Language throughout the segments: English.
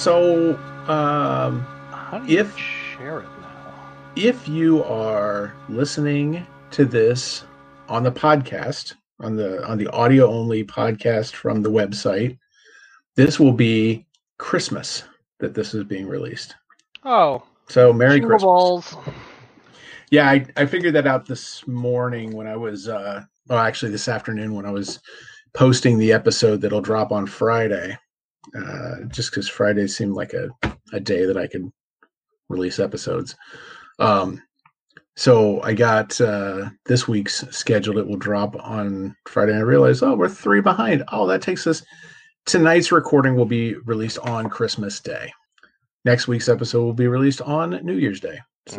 So, How do you if share it now? if you are listening to this on the podcast, on the audio only podcast from the website, this will be Christmas that this is being released. Oh, So, Merry jingle Christmas. balls. Yeah, I figured that out this morning when I was, well, actually this afternoon when I was posting the episode that'll drop on Friday, just because Friday seemed like a day that I could release episodes. Um, so I got this week's scheduled. It will drop on Friday. And I realized, oh, we're 3 behind. Oh, that takes us. Tonight's recording will be released on Christmas Day. Next week's episode will be released on New Year's Day.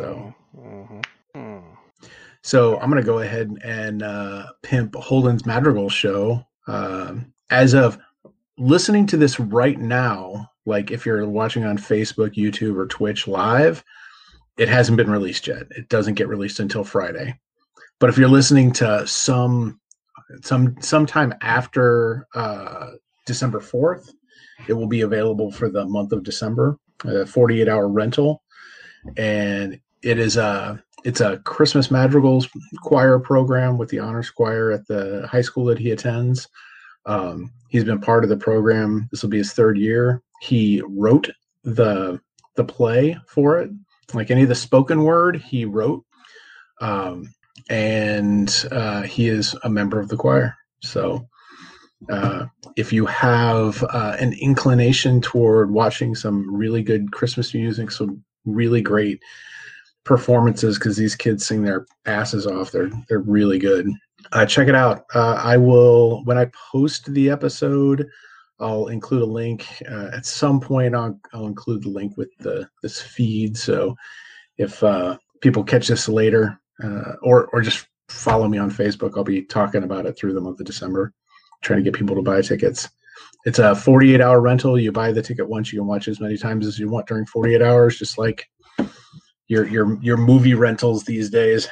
So I'm going to go ahead and pimp Holden's Madrigal show. As of listening to this right now, like if you're watching on Facebook, YouTube, or Twitch live, it hasn't been released yet. It doesn't get released until Friday. But if you're listening to sometime after December 4th, it will be available for the month of December, a 48-hour rental. And it's a Christmas Madrigals choir program with the honors choir at the high school that he attends. He's been part of the program. This will be his 3rd year. He wrote the play for it. Like any of the spoken word, he wrote. And he is a member of the choir. So if you have an inclination toward watching some really good Christmas music, some really great performances, because these kids sing their asses off, they're really good. Check it out. I will, when I post the episode, I'll include a link. At some point, I'll include the link with this feed. So if people catch this later, or just follow me on Facebook, I'll be talking about it through the month of December, trying to get people to buy tickets. It's a 48-hour rental. You buy the ticket once, you can watch as many times as you want during 48 hours, just like your movie rentals these days.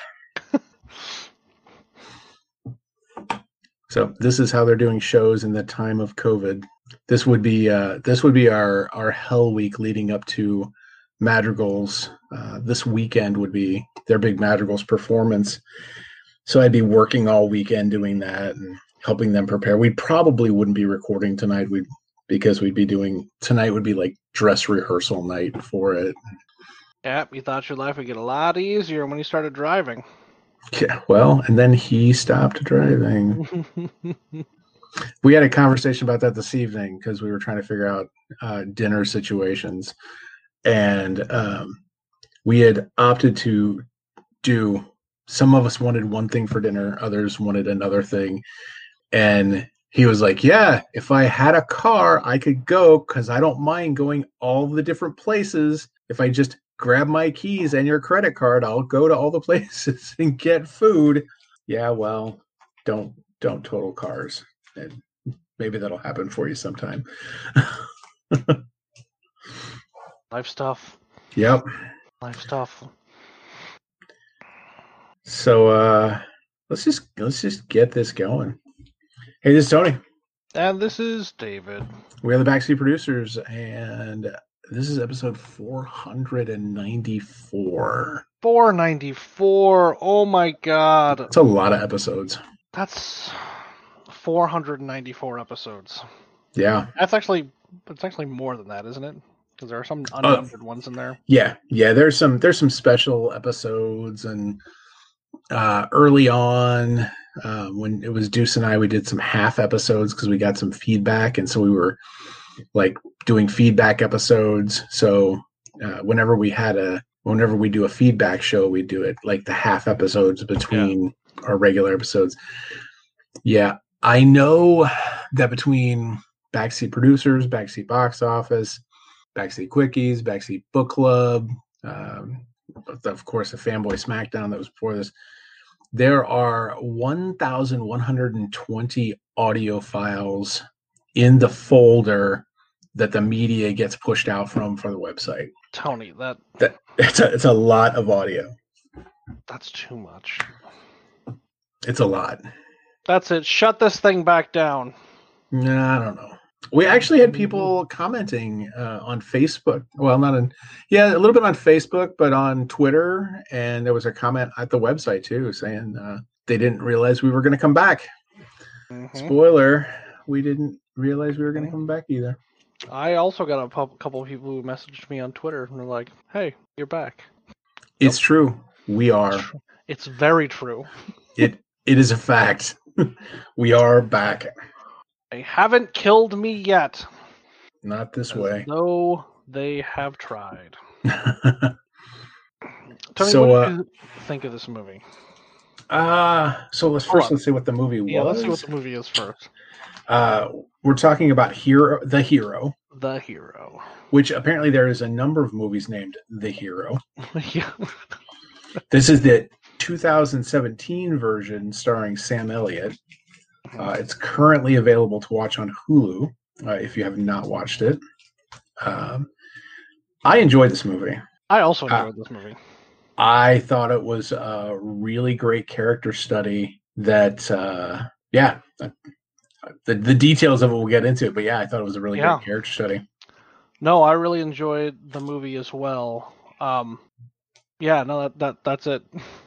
So this is how they're doing shows in the time of COVID. This would be our Hell Week leading up to Madrigals. This weekend would be their big Madrigals performance. So I'd be working all weekend doing that and helping them prepare. We probably wouldn't be recording tonight. Because we'd be doing, tonight would be like dress rehearsal night for it. Yep, you thought your life would get a lot easier when you started driving. Yeah, well, and then he stopped driving. We had a conversation about that this evening because we were trying to figure out dinner situations. And we had opted to do, some of us wanted one thing for dinner, others wanted another thing. And he was like, yeah, if I had a car, I could go because I don't mind going all the different places. If I just grab my keys and your credit card, I'll go to all the places and get food. Yeah, well, don't total cars. And maybe that'll happen for you sometime. Life stuff. Yep. Life stuff. So let's just get this going. Hey, this is Tony. And this is David. We are the Backseat Producers, and this is episode 494. 494. Oh my god. That's a lot of episodes. That's 494 episodes. Yeah. It's actually more than that, isn't it? Because there are some unnumbered ones in there. Yeah. There's some special episodes, and early on, when it was Deuce and I, we did some half episodes because we got some feedback, and so we were like doing feedback episodes. So whenever we do a feedback show, we do it like the half episodes between our regular episodes. Yeah, I know that between Backseat Producers, Backseat Box Office, Backseat Quickies, Backseat Book Club, of course, the Fanboy Smackdown that was before this, there are 1,120 audio files in the folder that the media gets pushed out from for the website. Tony, it's a lot of audio. That's too much. It's a lot. That's it. Shut this thing back down. No, I don't know. We actually had people commenting on Facebook. Well, not on, yeah, a little bit on Facebook, but on Twitter. And there was a comment at the website too saying they didn't realize we were going to come back. Mm-hmm. Spoiler, we didn't realize we were going to come back either. I also got a couple of people who messaged me on Twitter and they're like, "Hey, you're back." It's true. We are. It's very true. It is a fact. We are back. They haven't killed me yet. Not this way. Though they have tried. Tell me, So, what did you think of this movie? So let's see what the movie was. Yeah, let's see what the movie is first. We're talking about The Hero. The Hero. Which apparently there is a number of movies named The Hero. Yeah. This is the 2017 version starring Sam Elliott. It's currently available to watch on Hulu if you have not watched it. I enjoyed this movie. I also enjoyed this movie. I thought it was a really great character study that, the details of it we'll get into, but yeah, I thought it was a really great character study. No, I really enjoyed the movie as well. That's it.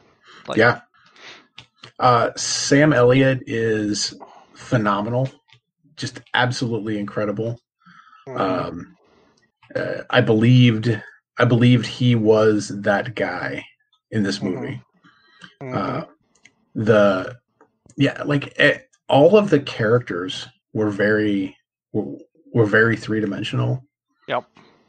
Sam Elliott is phenomenal, just absolutely incredible. I believed he was that guy in this movie. All of the characters were very three-dimensional. Yep.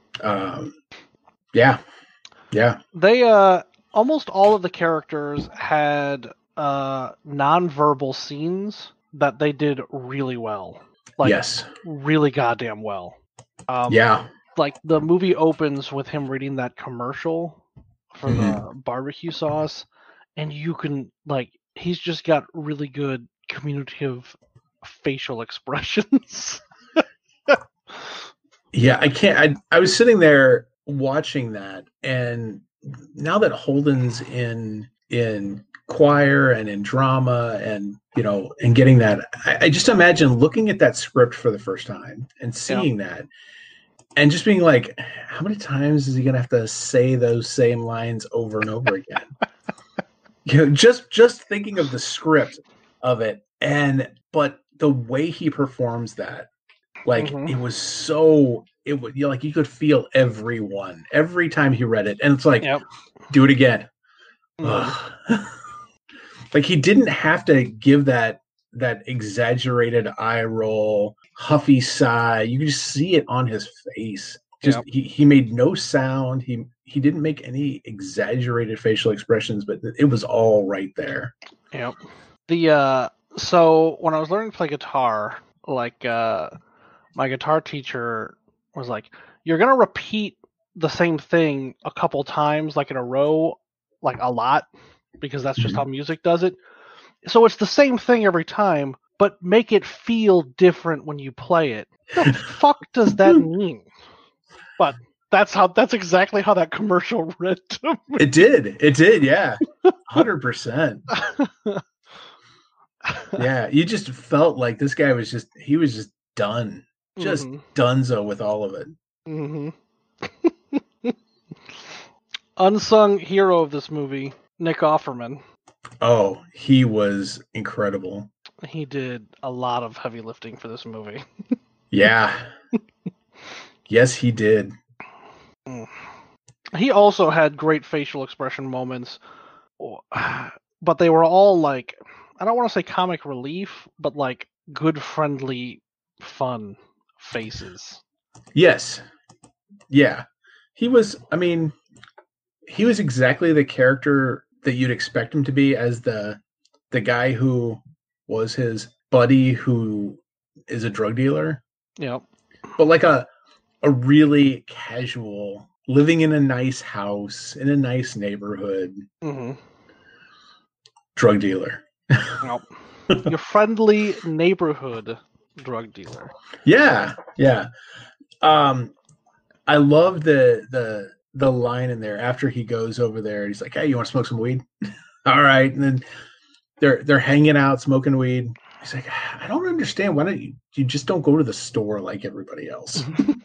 They almost all of the characters had non-verbal scenes that they did really well. Really goddamn well. Like the movie opens with him reading that commercial for the barbecue sauce, and you can he's just got really good communicative facial expressions. Yeah, I was sitting there watching that, and now that Holden's in choir and in drama and and getting that, I just imagine looking at that script for the first time and seeing that and just being like, how many times is he gonna have to say those same lines over and over again? Just thinking of the script of it, but the way he performs that, it was so, you could feel every time he read it, and it's like, do it again. He didn't have to give that exaggerated eye roll, huffy sigh. You could just see it on his face. He made no sound. He didn't make any exaggerated facial expressions, but it was all right there. Yep. So when I was learning to play guitar, my guitar teacher was like, "You're gonna repeat the same thing a couple times, in a row, a lot, because that's just how music does it. So it's the same thing every time, but make it feel different when you play it." The fuck does that mean? But that's exactly how that commercial read to me. It did, yeah. 100%. Yeah, you just felt like this guy was just done. Just donezo with all of it. Unsung hero of this movie, Nick Offerman. Oh, he was incredible. He did a lot of heavy lifting for this movie. Yeah. Yes, he did. He also had great facial expression moments, but they were all I don't want to say comic relief, but good, friendly, fun faces. Yes. Yeah. He was exactly the character that you'd expect him to be, as the guy who was his buddy who is a drug dealer. Yep. But a really casual, living in a nice house, in a nice neighborhood, drug dealer. Yep. Your friendly neighborhood drug dealer. Yeah. I love the line in there after he goes over there. He's like, "Hey, you want to smoke some weed?" All right. And then they're hanging out, smoking weed. He's like, I don't understand. Why don't you just don't go to the store like everybody else?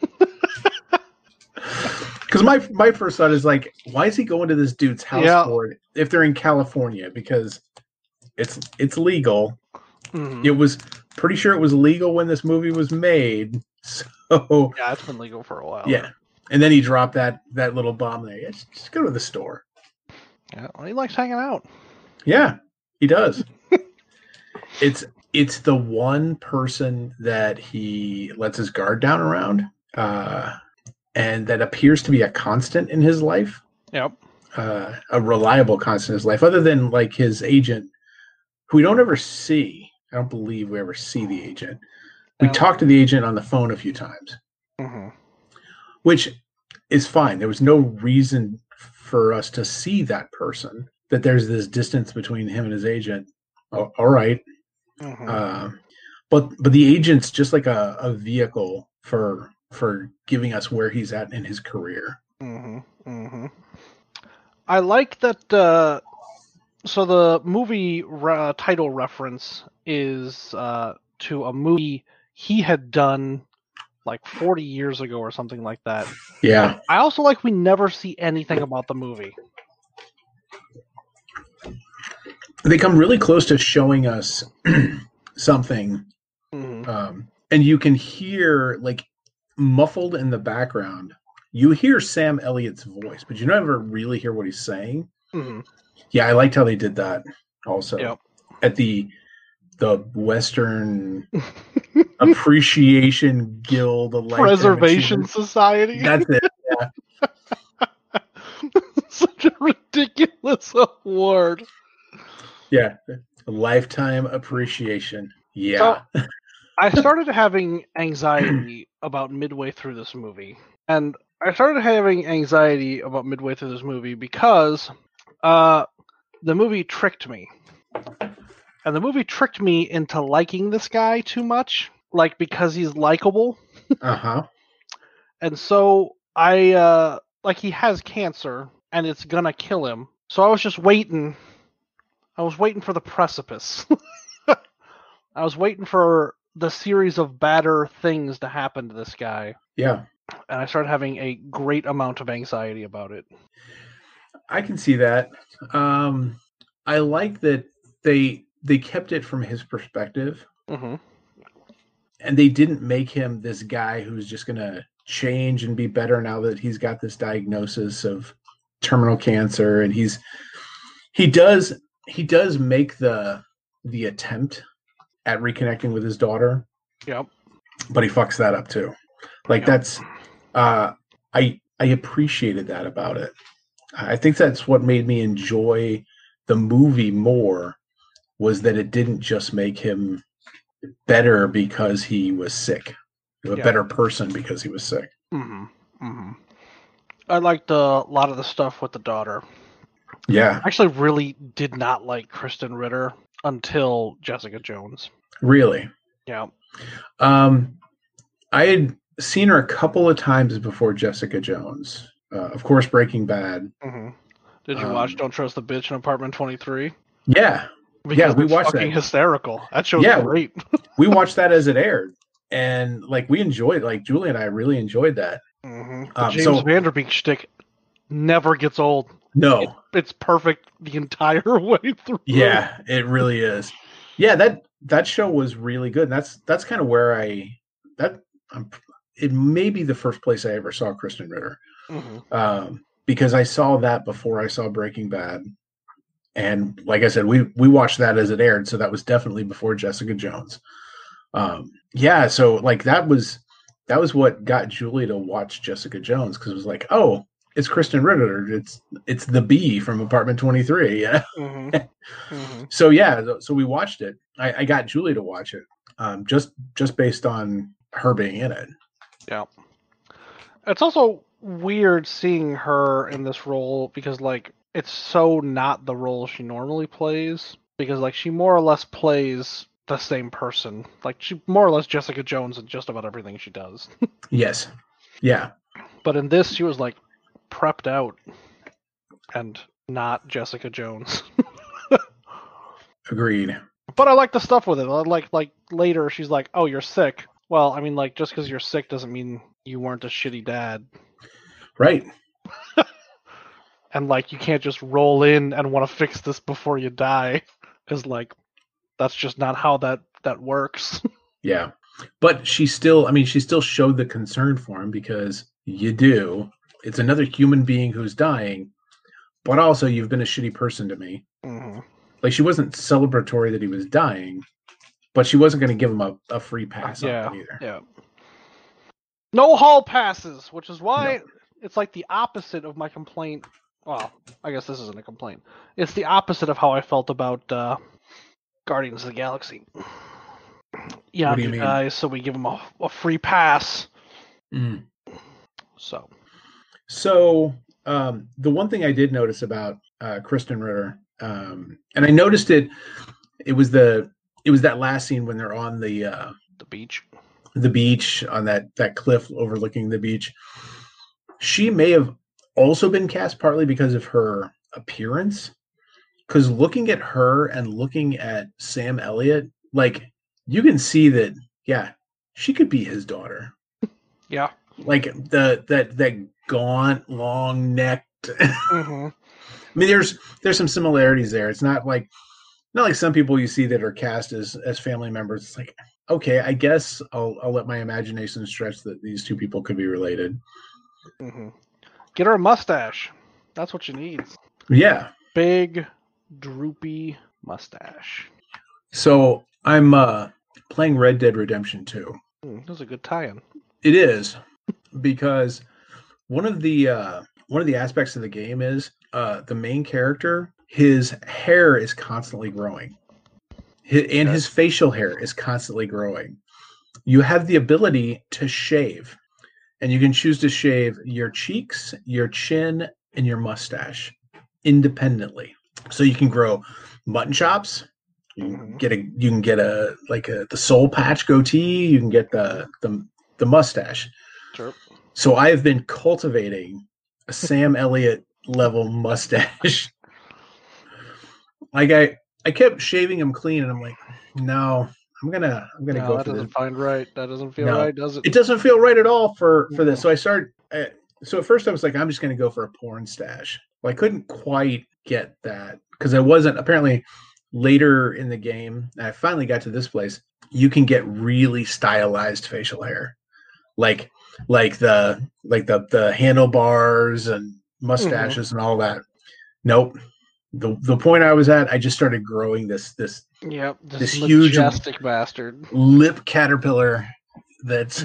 Because my first thought is like, why is he going to this dude's house for it if they're in California? Because it's legal. Mm-hmm. It was pretty sure it was legal when this movie was made. So yeah, it's been legal for a while. Yeah, and then he dropped that little bomb there. Yeah, just go to the store. Yeah, well, he likes hanging out. Yeah, he does. It's the one person that he lets his guard down around, and that appears to be a constant in his life. Yep. A reliable constant in his life, other than like his agent, who we don't ever see. I don't believe we ever see the agent. We talked to the agent on the phone a few times, which is fine. There was no reason for us to see that person, that there's this distance between him and his agent. Oh, all right. But the agent's just like a vehicle for giving us where he's at in his career. I like that. So the movie title reference is to a movie he had done like 40 years ago or something like that. Yeah. I also like we never see anything about the movie. They come really close to showing us something, and you can hear, like, muffled in the background, you hear Sam Elliott's voice, but you never really hear what he's saying. Yeah, I liked how they did that also. At the Western Appreciation Guild Preservation Society. That's it. Yeah. Such a ridiculous award. Yeah, a lifetime appreciation. Yeah. So, I started having anxiety about midway through this movie. And I started having anxiety about midway through this movie because the movie tricked me. And the movie tricked me into liking this guy too much, like because he's likable. And so I like he has cancer and it's gonna kill him. So I was just waiting. I was waiting for the precipice. I was waiting for the series of badder things to happen to this guy. Yeah. And I started having a great amount of anxiety about it. I can see that. I like that they kept it from his perspective. And they didn't make him this guy who's just going to change and be better now that he's got this diagnosis of terminal cancer. And he does make the attempt at reconnecting with his daughter. Yep. But he fucks that up too. Like that's I appreciated that about it. I think that's what made me enjoy the movie more, was that it didn't just make him better because he was sick. A better person because he was sick. I liked a lot of the stuff with the daughter. Yeah. I actually really did not like Kristen Ritter until Jessica Jones. Really? Yeah. I had seen her a couple of times before Jessica Jones. Of course, Breaking Bad. Did you watch Don't Trust the Bitch in Apartment 23? Yeah. Because we watched fucking that. Hysterical. That show's great. We watched that as it aired. And like we enjoyed, like Julie and I really enjoyed that. The James Vanderbeek shtick never gets old. No. It's perfect the entire way through. Yeah, it really is. Yeah, that show was really good. And that's kind of where it may be the first place I ever saw Kristen Ritter. Because I saw that before I saw Breaking Bad. And like I said, we watched that as it aired, so that was definitely before Jessica Jones. So like that was what got Julie to watch Jessica Jones, because it was like, oh, it's Kristen Ritter, it's the bee from Apartment 23. Yeah. So we watched it. I got Julie to watch it, just based on her being in it. Yeah. It's also weird seeing her in this role because like it's so not the role she normally plays, because like she more or less plays the same person. Like she more or less Jessica Jones in just about everything she does. Yes. Yeah. But in this she was like prepped out and not Jessica Jones. Agreed. But I like the stuff with it. Like later, she's like, "Oh, you're sick." Well, I mean, like just because you're sick doesn't mean you weren't a shitty dad. Right. And like you can't just roll in and want to fix this before you die, because like that's just not how that works. Yeah. But she still showed the concern for him because you do. It's another human being who's dying, but also you've been a shitty person to me. Mm-hmm. Like, she wasn't celebratory that he was dying, but she wasn't going to give him a free pass on it either. Yeah. No hall passes, which is why it's like the opposite of my complaint. Well, I guess this isn't a complaint. It's the opposite of how I felt about Guardians of the Galaxy. Yeah, What do you mean? Guys, so we give him a free pass. Mm. So, the one thing I did notice about Kristen Ritter, and I noticed it was that last scene when they're on the beach on that cliff overlooking the beach. She may have also been cast partly because of her appearance, because looking at her and looking at Sam Elliott, like, you can see that, yeah, she could be his daughter. Yeah. Like that gaunt, long necked. Mm-hmm. I mean, there's some similarities there. It's not like some people you see that are cast as family members. It's like, okay, I guess I'll let my imagination stretch that these two people could be related. Mm-hmm. Get her a mustache. That's what she needs. Yeah. Big, droopy mustache. So I'm playing Red Dead Redemption 2. That was a good tie-in. It is, because one of the aspects of the game is the main character, his hair is constantly growing. His facial hair is constantly growing. You have the ability to shave, and you can choose to shave your cheeks, your chin, and your mustache independently. So you can grow mutton chops. You can get the soul patch goatee. You can get the mustache. Sure. So I have been cultivating a Sam Elliott level mustache. Like, I kept shaving him clean, and I'm like, no, I'm gonna go for this. That doesn't find right. That doesn't feel right, does it? It doesn't feel right at all for this. So I started. So at first I was like, I'm just gonna go for a porn stash. Well, I couldn't quite get that because I wasn't. Apparently, later in the game, I finally got to this place. You can get really stylized facial hair, like the handlebars and mustaches and all that. Nope. The point I was at, I just started growing this huge majestic bastard lip caterpillar. That's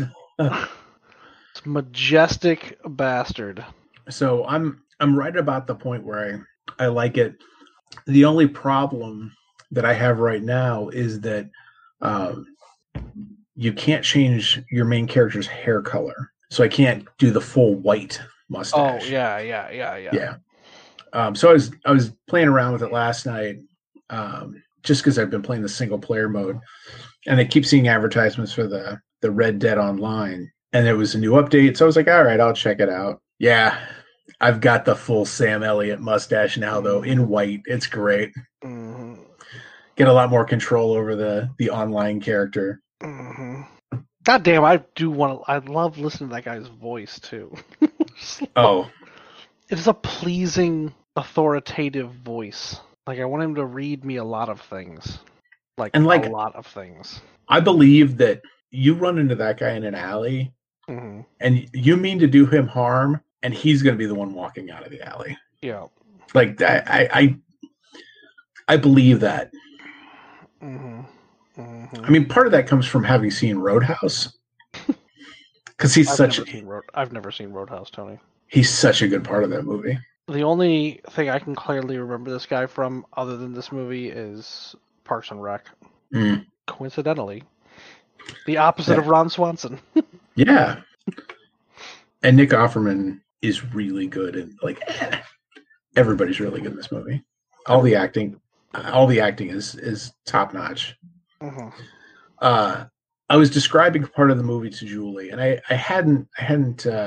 majestic bastard. So I'm right about the point where I like it. The only problem that I have right now is that you can't change your main character's hair color, so I can't do the full white mustache. Oh yeah. So I was playing around with it last night, just because I've been playing the single player mode, and I keep seeing advertisements for the Red Dead Online, and there was a new update. So I was like, all right, I'll check it out. Yeah, I've got the full Sam Elliott mustache now, though, in white. It's great. Mm-hmm. Get a lot more control over the online character. Mm-hmm. God damn, I love listening to that guy's voice too. Oh. It is a pleasing, authoritative voice. Like, I want him to read me a lot of things. A lot of things. I believe that you run into that guy in an alley, and you mean to do him harm, and he's going to be the one walking out of the alley. Yeah. Like, I believe that. Mm-hmm. I mean, part of that comes from having seen Roadhouse. Because I've never seen Roadhouse, Tony. He's such a good part of that movie. The only thing I can clearly remember this guy from, other than this movie, is Parks and Rec. Coincidentally, the opposite of Ron Swanson. Yeah. And Nick Offerman is really good, and everybody's really good in this movie. All the acting is top notch. I was describing part of the movie to Julie, and I hadn't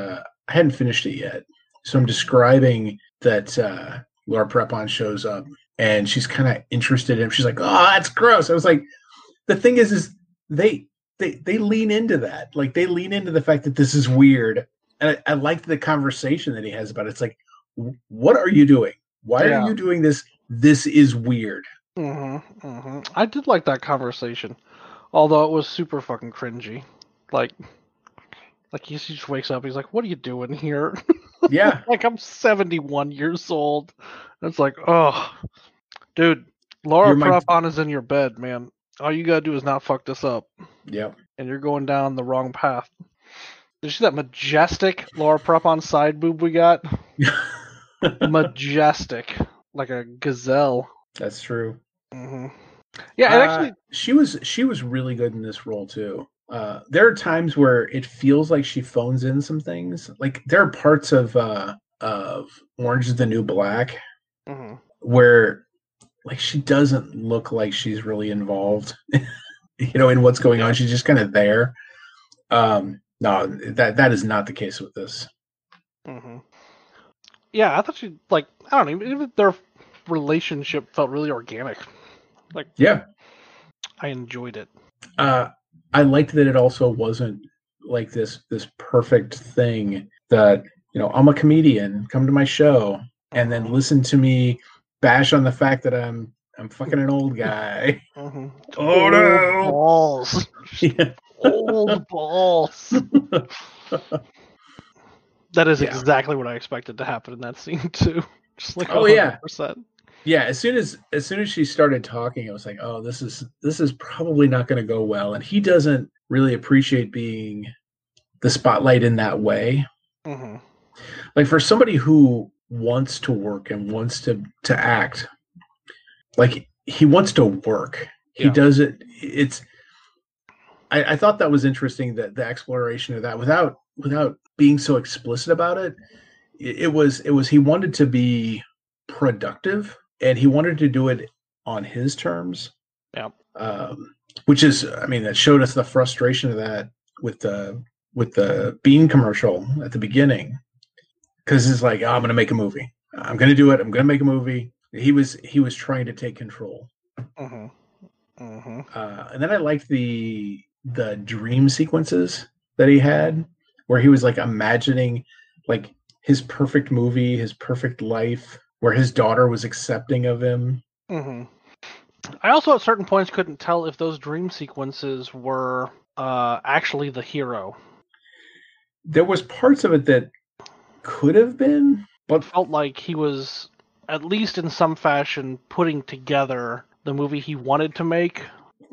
finished it yet. So I'm describing that Laura Prepon shows up, and she's kind of interested in him. She's like, "Oh, that's gross." I was like, the thing is they they lean into that. Like they lean into the fact that this is weird. And I liked the conversation that he has about it. It's like, what are you doing? Why are Yeah. you doing this? This is weird. I did like that conversation, although it was super fucking cringy. Like he just wakes up. He's like, "What are you doing here?" Yeah. Like I'm 71 years old. It's like, oh, dude, Laura You're my Prepon is in your bed, man. All you gotta do is not fuck this up, Yep. and you're going down the wrong path. Did you see that majestic Laura Prepon side boob we got? Majestic, like a gazelle. That's true. Yeah, it actually. She was really good in this role too. There are times where it feels like she phones in some things. Like there are parts of Orange is the New Black where like she doesn't look like she's really involved, in what's going on. She's just kind of there. No, that is not the case with this. Yeah, I thought she I don't know, even their relationship felt really organic. Like, yeah, I enjoyed it. I liked that it also wasn't like this perfect thing that I'm a comedian, come to my show, and then listen to me bash on the fact that I'm fucking an old guy. Oh old no, balls, old balls. That is exactly what I expected to happen in that scene too. Just like 100%. Yeah, as soon as she started talking, I was like, "Oh, this is probably not going to go well." And he doesn't really appreciate being the spotlight in that way. Like for somebody who wants to work and wants to act, like he wants to work. He does it. I thought that was interesting, that the exploration of that without being so explicit about it. It was he wanted to be productive. And he wanted to do it on his terms. Yeah. Which is, I mean, that showed us the frustration of that with the Bean commercial at the beginning. Because it's like, I'm going to make a movie. I'm going to do it. I'm going to make a movie. He was trying to take control. And then I liked the dream sequences that he had, where he was like imagining like his perfect movie, his perfect life, where his daughter was accepting of him. I also at certain points couldn't tell if those dream sequences were actually the hero. There was parts of it that could have been, but felt like he was, at least in some fashion, putting together the movie he wanted to make,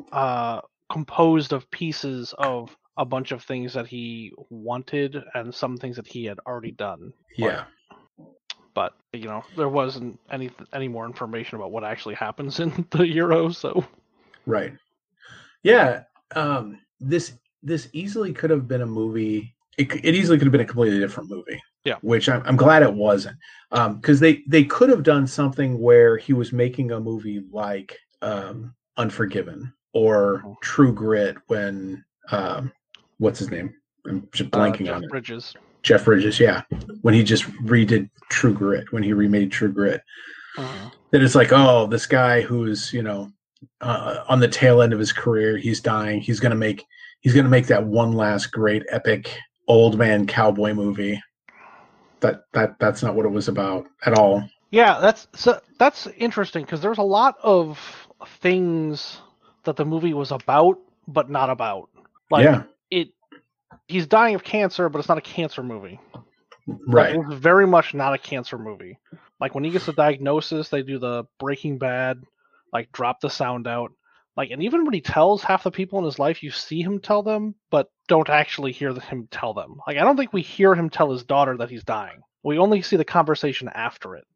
composed of pieces of a bunch of things that he wanted and some things that he had already done. Yeah. But there wasn't any more information about what actually happens in the Hero. So, right, yeah. This easily could have been a movie. It easily could have been a completely different movie. Yeah, which I'm glad it wasn't, because they could have done something where he was making a movie like Unforgiven or True Grit when what's his name? I'm just blanking on it. Bridges. Jeff Bridges, yeah. When he just redid True Grit, when he remade True Grit. That it's like, oh, this guy who's, on the tail end of his career, he's dying. He's gonna make that one last great epic old man cowboy movie. That's not what it was about at all. Yeah, that's interesting, because there's a lot of things that the movie was about, but not about. Like, he's dying of cancer, but it's not a cancer movie. Right. Like, it's very much not a cancer movie. Like, when he gets the diagnosis, they do the Breaking Bad, like, drop the sound out. Like, and even when he tells half the people in his life, you see him tell them, but don't actually hear him tell them. Like, I don't think we hear him tell his daughter that he's dying. We only see the conversation after it.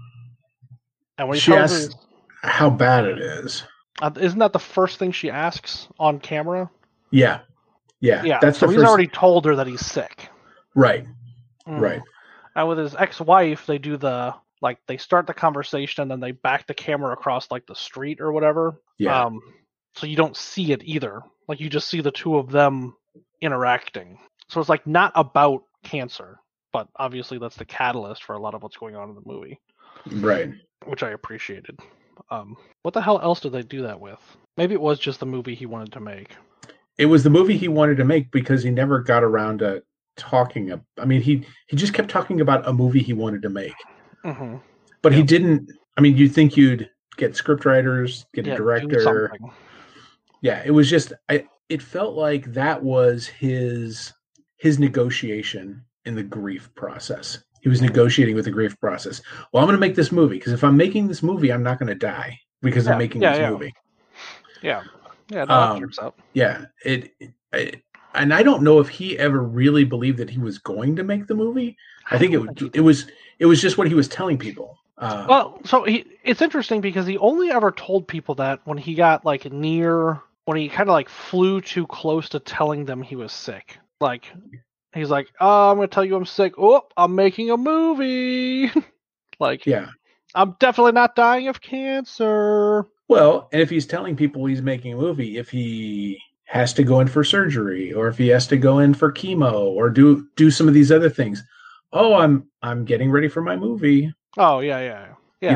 And when he tells asks how bad it is. Isn't that the first thing she asks on camera? Yeah. That's so he's already told her that he's sick. Right. Right. And with his ex-wife, they do they start the conversation and then they back the camera across like the street or whatever. Yeah. So you don't see it either. Like, you just see the two of them interacting. So it's like not about cancer, but obviously that's the catalyst for a lot of what's going on in the movie. Right. Which I appreciated. What the hell else did they do that with? Maybe it was just the movie he wanted to make. It was the movie he wanted to make because he never got around to talking. I mean, he just kept talking about a movie he wanted to make, Mm-hmm. but he Yep. didn't. I mean, you'd think you'd get scriptwriters, get a Do director. something. Yeah, it was just. It felt like that was his negotiation in the grief process. He was negotiating with the grief process. Well, I'm going to make this movie because if I'm making this movie, I'm not going to die because I'm making this movie. Yeah. Yeah, no, that checks out. Yeah, and I don't know if he ever really believed that he was going to make the movie. I think it was just what he was telling people. Well, so it's interesting because he only ever told people that when he got when he kind of like flew too close to telling them he was sick. Like he's like, "Oh, I'm gonna tell you I'm sick. Oh, I'm making a movie." Yeah. I'm definitely not dying of cancer. Well, and if he's telling people he's making a movie, if he has to go in for surgery, or if he has to go in for chemo, or do some of these other things, I'm getting ready for my movie. Oh yeah.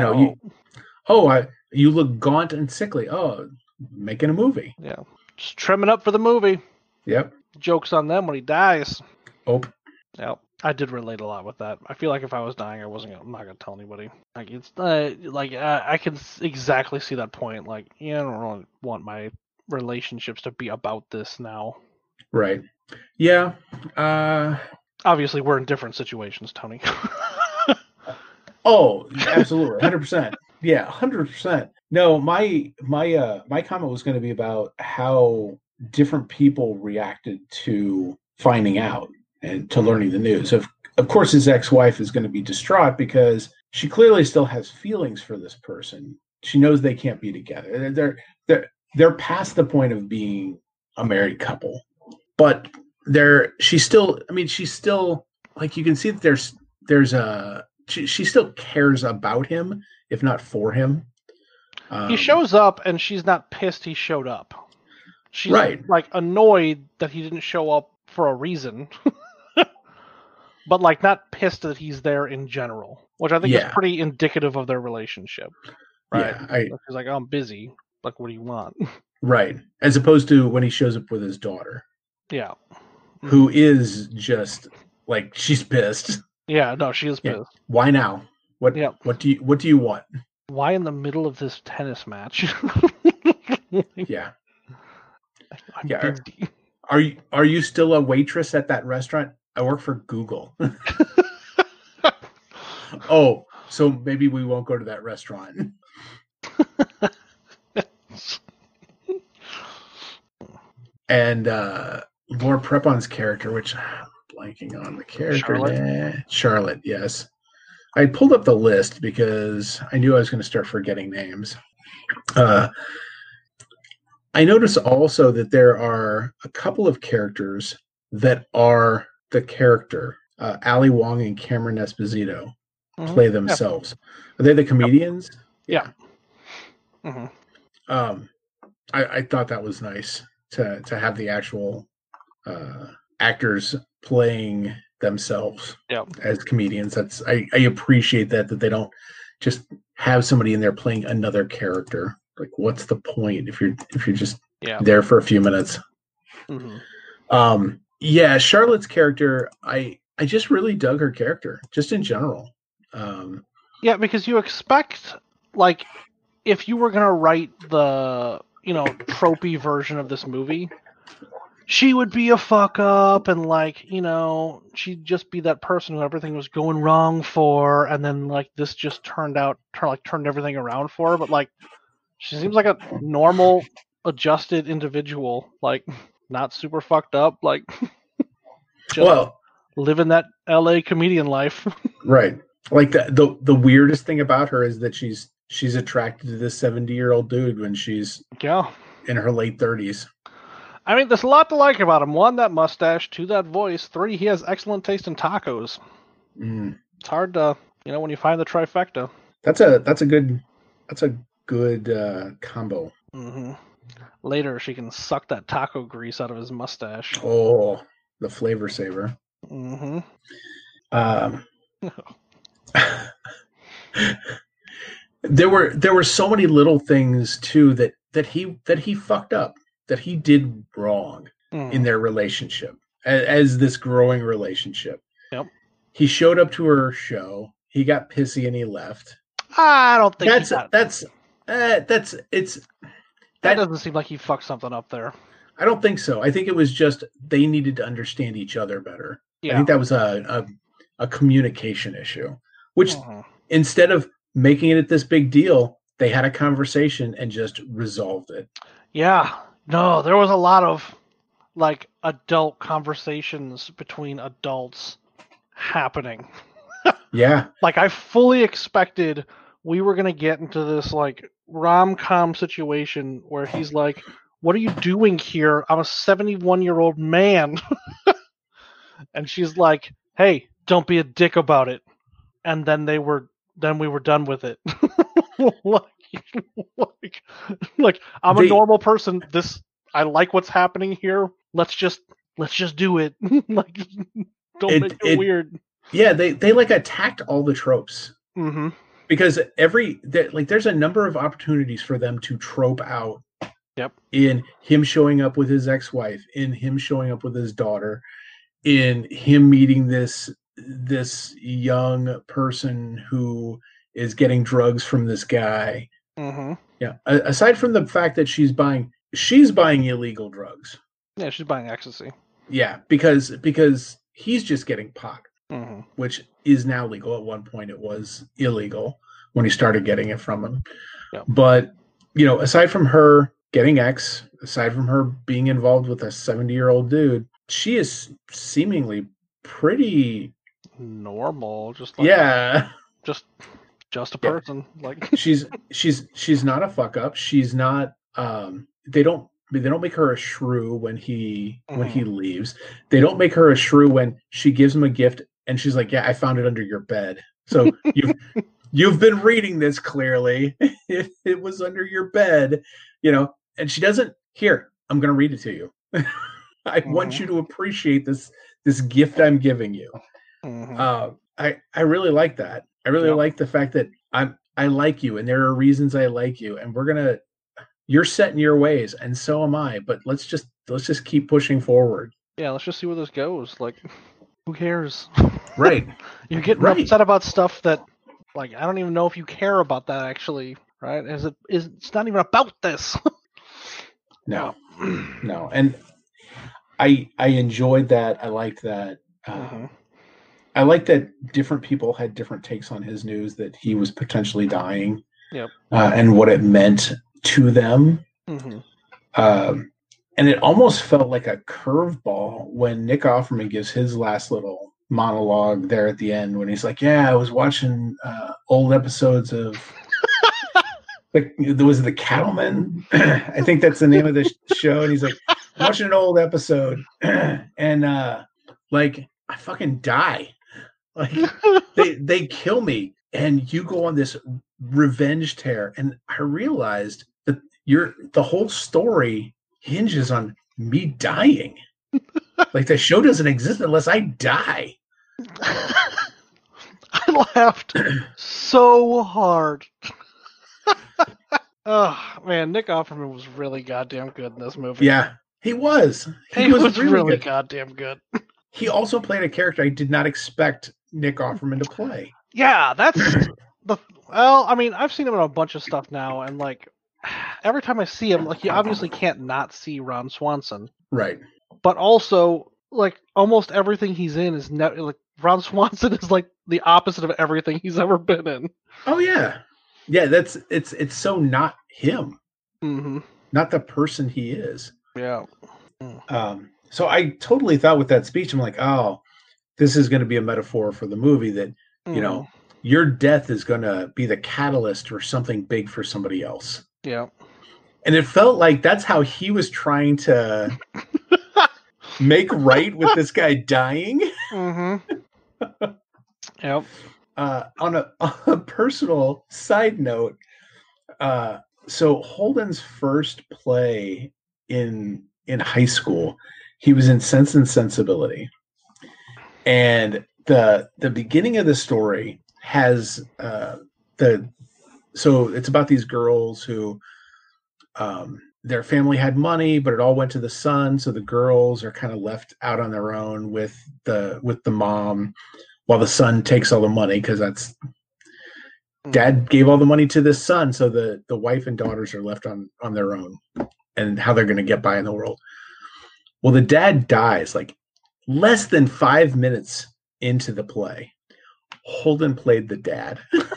You look gaunt and sickly. Oh, making a movie. Yeah, just trimming up for the movie. Yep. Joke's on them when he dies. Oh. Yep. I did relate a lot with that. I feel like if I was dying, I'm not gonna tell anybody. Like it's I can exactly see that point. Like, I don't really want my relationships to be about this now. Right. Yeah. Obviously, we're in different situations, Tony. Oh, absolutely, 100%. Yeah, 100%. No, my comment was going to be about how different people reacted to finding out and to learning the news. Of course, his ex-wife is going to be distraught because she clearly still has feelings for this person. She knows they can't be together. They're past the point of being a married couple, but she's still like, you can see that there's a she still cares about him, if not for him. He shows up and she's not pissed he showed up. She's right. like annoyed that he didn't show up for a reason. But like not pissed that he's there in general, which I think is pretty indicative of their relationship. Right? Yeah, he's like, oh, I'm busy. Like, what do you want? Right. As opposed to when he shows up with his daughter. Yeah. Who is just like, she's pissed. Yeah, no, she is pissed. Yeah. Why now? What do you want? Why in the middle of this tennis match? Yeah. I'm busy. Are you still a waitress at that restaurant? I work for Google. Oh, so maybe we won't go to that restaurant. And Laura Prepon's character, which I'm blanking on the character. Charlotte, yes. I pulled up the list because I knew I was going to start forgetting names. I notice also that there are a couple of characters that are the character. Ali Wong and Cameron Esposito play themselves. Yeah. Are they the comedians? Yeah. Mm-hmm. I thought that was nice to have the actual actors playing themselves as comedians. I appreciate that they don't just have somebody in there playing another character. Like, what's the point if you're just there for a few minutes? Mm-hmm. Charlotte's character, I just really dug her character, just in general. Yeah, because you expect, like, if you were gonna write the tropey version of this movie, she would be a fuck up and she'd just be that person who everything was going wrong for, and then this just turned everything around for her. But she seems like a normal, adjusted individual, not super fucked up, living that LA comedian life. Right. Like the weirdest thing about her is that she's attracted to this 70-year-old dude when she's in her late 30s. I mean, there's a lot to like about him. 1, that mustache. 2, that voice. 3, he has excellent taste in tacos. It's hard to, when you find the trifecta. That's a good combo. Mm-hmm. Later, she can suck that taco grease out of his mustache. Oh, the flavor saver. Mm-hmm. There were so many little things too that he fucked up, that he did wrong in their relationship, as this growing relationship. Yep. He showed up to her show. He got pissy and he left. I don't think That doesn't seem like he fucked something up there. I don't think so. I think it was just they needed to understand each other better. Yeah. I think that was a communication issue, which instead of making it this big deal, they had a conversation and just resolved it. Yeah. No, there was a lot of like adult conversations between adults happening. Yeah. Like I fully expected we were going to get into this like rom-com situation where he's like, "What are you doing here? I'm a 71-year-old man." And she's like, "Hey, don't be a dick about it." And then we were done with it. like I'm a normal person. I like what's happening here. Let's just do it. Like, don't make it weird. Yeah, they like attacked all the tropes. Mm-hmm. Because there's a number of opportunities for them to trope out. Yep. In him showing up with his ex-wife, in him showing up with his daughter, in him meeting this young person who is getting drugs from this guy. Mm-hmm. Yeah. Aside from the fact that she's buying illegal drugs. Yeah, she's buying ecstasy. Yeah, because he's just getting pot, which is now legal. At one point, it was illegal when he started getting it from him. Yep. But aside from her getting X, aside from her being involved with a 70-year-old dude, she is seemingly pretty normal. Just just a person. Like she's not a fuck up. She's not. They don't make her a shrew when he leaves. They don't make her a shrew when she gives him a gift and she's like, "Yeah, I found it under your bed." So you've been reading this clearly. It was under your bed, and she doesn't. Here, I'm going to read it to you. I want you to appreciate this gift I'm giving you. I really like that. I really like the fact that I like you, and there are reasons I like you, and you're set in your ways, and so am I. But let's just keep pushing forward. Yeah, let's just see where this goes. Like, who cares? Right. You're getting upset about stuff that, like, I don't even know if you care about that actually. Right? It's not even about this. No, and I enjoyed that. I liked that. I like that different people had different takes on his news that he was potentially dying. Yep. And what it meant to them. And it almost felt like a curveball when Nick Offerman gives his last little monologue there at the end when he's like, "Yeah, I was watching old episodes of like there was the Cattlemen." I think that's the name of the show. And he's like, "I'm watching an old episode and like I fucking die. Like they kill me, and you go on this revenge tear." And I realized that the whole story hinges on me dying. Like the show doesn't exist unless I die. I laughed so hard. Oh man, Nick Offerman was really goddamn good in this movie. Yeah, he was. He was really goddamn good. He also played a character I did not expect Nick Offerman to play. Yeah, that's well, I mean, I've seen him in a bunch of stuff now, and like every time I see him, like you obviously can't not see Ron Swanson. Right. But also, like almost everything he's in is like Ron Swanson is like the opposite of everything he's ever been in. Oh yeah. Yeah, it's so not him. Not the person he is. Yeah. So I totally thought with that speech, I'm like, oh, this is going to be a metaphor for the movie that, your death is going to be the catalyst for something big for somebody else. Yeah. And it felt like that's how he was trying to make right with this guy dying. Yep. On a personal side note, so Holden's first play in high school, he was in Sense and Sensibility, and the beginning of the story has the so it's about these girls who their family had money, but it all went to the son. So the girls are kind of left out on their own with the mom, while the son takes all the money because that's dad gave all the money to this son. So the wife and daughters are left on their own and how they're going to get by in the world. Well, the dad dies like less than 5 minutes into the play. Holden played the dad.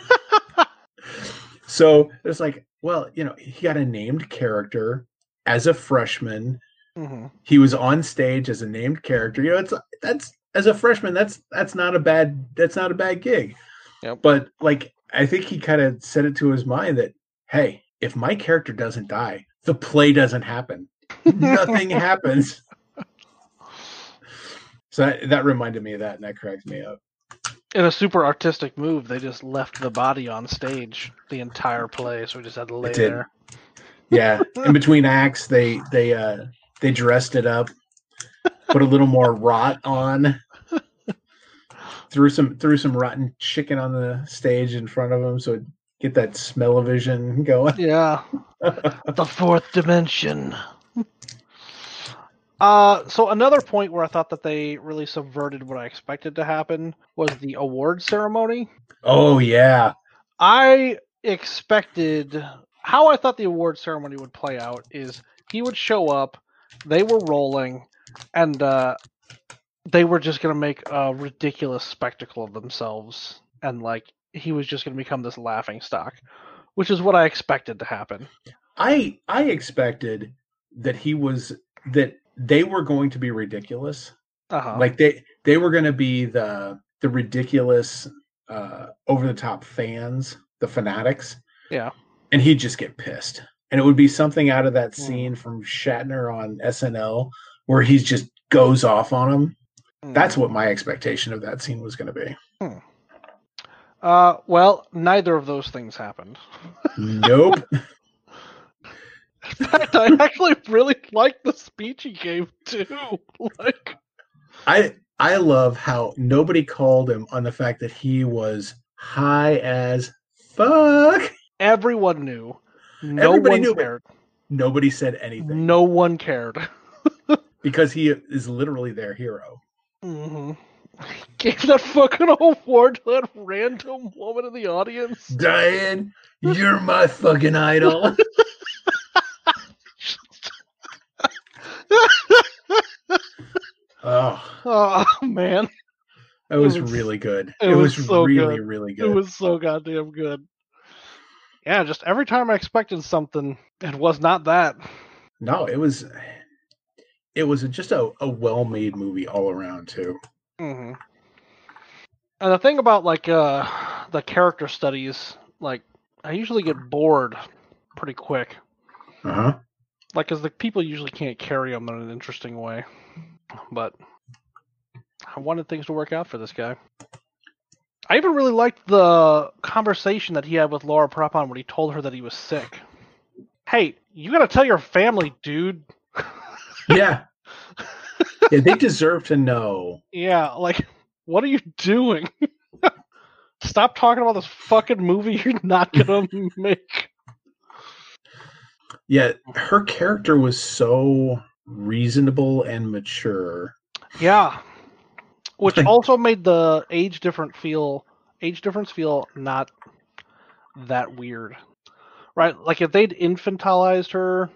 So it's like, well, he got a named character as a freshman. Mm-hmm. He was on stage as a named character. That's as a freshman, that's not a bad gig. Yep. But like, I think he kind of set it to his mind that, hey, if my character doesn't die, the play doesn't happen. Nothing happens. So that reminded me of that, and that cracked me up. In a super artistic move, they just left the body on stage the entire play, so we just had to lay there. Yeah, in between acts, they dressed it up, put a little more rot on, threw some rotten chicken on the stage in front of them, so it'd get that smell-o-vision going. Yeah, the fourth dimension. So another point where I thought that they really subverted what I expected to happen was the award ceremony. Oh, yeah. I expected... How I thought the award ceremony would play out is he would show up, they were rolling, and they were just going to make a ridiculous spectacle of themselves, and like he was just going to become this laughing stock, which is what I expected to happen. I expected that they were going to be ridiculous. Uh-huh. Like they were going to be the ridiculous over the top fans, the fanatics. Yeah. And he'd just get pissed. And it would be something out of that scene from Shatner on SNL where he just goes off on him. That's what my expectation of that scene was going to be. Well, neither of those things happened. Nope. In fact, I actually really liked the speech he gave too. Like, I love how nobody called him on the fact that he was high as fuck. Everyone knew. Everybody knew, cared. Nobody said anything. No one cared. Because he is literally their hero. Mm-hmm. Gave that fucking award to that random woman in the audience. Diane, you're my fucking idol. Oh man, that was really good. It was so really, good. Really good. It was so goddamn good. Yeah, just every time I expected something, it was not that. No, it was just a well-made movie all around too. Mm-hmm. And the thing about like the character studies, like I usually get bored pretty quick. Uh-huh. Like, because the people usually can't carry them in an interesting way. But I wanted things to work out for this guy. I even really liked the conversation that he had with Laura Prepon when he told her that he was sick. Hey, you gotta tell your family, dude. Yeah. Yeah, they deserve to know. Yeah, like, what are you doing? Stop talking about this fucking movie you're not gonna make. Yeah, her character was so reasonable and mature. Yeah. Which also made the age difference feel not that weird. Right? Like if they'd infantilized her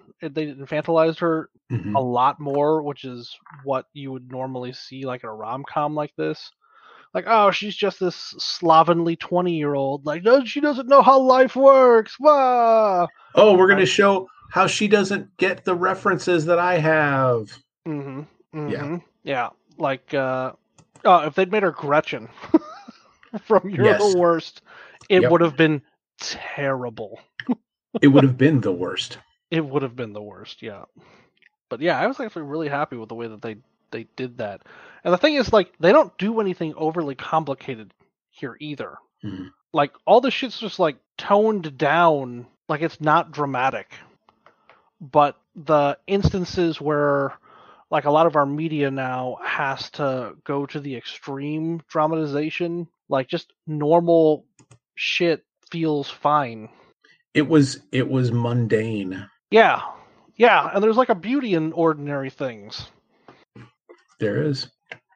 a lot more, which is what you would normally see like in a rom-com like this. Like, oh, she's just this slovenly 20-year-old. Like, no, she doesn't know how life works. Wah! Oh, we're going to show how she doesn't get the references that I have. Mm-hmm. Mm-hmm. Yeah. Like, if they'd made her Gretchen from You're the Worst, it would have been terrible. It would have been the worst. It would have been the worst, yeah. But yeah, I was actually really happy with the way that they did that. And the thing is, like, they don't do anything overly complicated here either. Mm-hmm. Like, all the shit's just, like, toned down. Like, it's not dramatic. But the instances where, like, a lot of our media now has to go to the extreme dramatization, like, just normal shit feels fine. it was mundane. Yeah, yeah, and there's like a beauty in ordinary things. There is.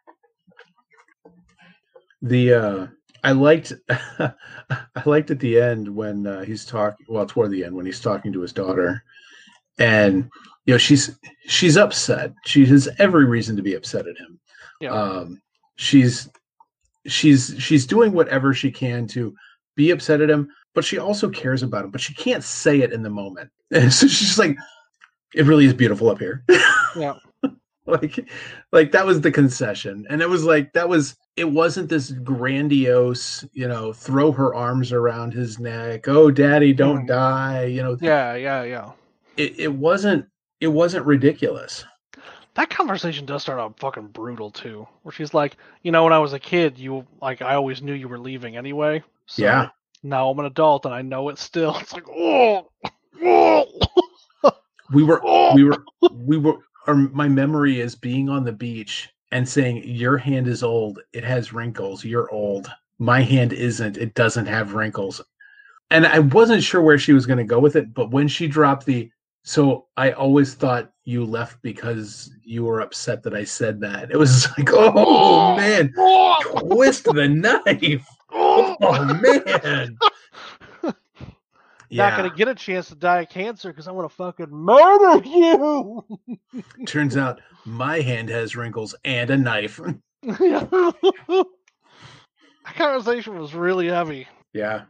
The I liked I liked at the end when he's talking, well, toward the end when he's talking to his daughter, and she's upset. She has every reason to be upset at him. Yeah. She's doing whatever she can to be upset at him, but she also cares about him, but she can't say it in the moment. And so she's just like, it really is beautiful up here. Yeah. like that was the concession. And it was like, it wasn't this grandiose, throw her arms around his neck. Oh, daddy, don't die. Yeah. It wasn't ridiculous. That conversation does start out fucking brutal too, where she's like, when I was a kid, I always knew you were leaving anyway. So Yeah. Now I'm an adult and I know it still. It's like, my memory is being on the beach and saying, your hand is old. It has wrinkles. You're old. My hand isn't. It doesn't have wrinkles. And I wasn't sure where she was going to go with it, but when she dropped so I always thought you left because you were upset that I said that. It was like, oh man, twist the knife. Oh man. Not gonna get a chance to die of cancer because I'm gonna fucking murder you. Turns out my hand has wrinkles and a knife. That conversation was really heavy. Yeah.